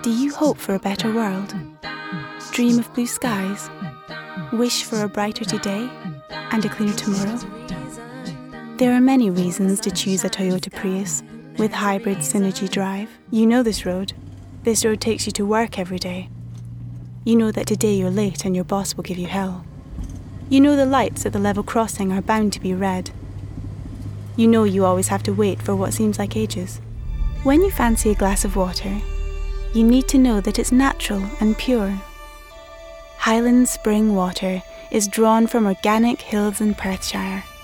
Do you hope for a better world? Dream of blue skies? Wish for a brighter today and a cleaner tomorrow? There are many reasons to choose a Toyota Prius with hybrid Synergy drive. You know this road. This road takes you to work every day. You know that today you're late and your boss will give you hell. You know the lights at the level crossing are bound to be red. You know you always have to wait for what seems like ages. When you fancy a glass of water, you need to know that it's natural and pure. Highland spring water is drawn from organic hills in Perthshire.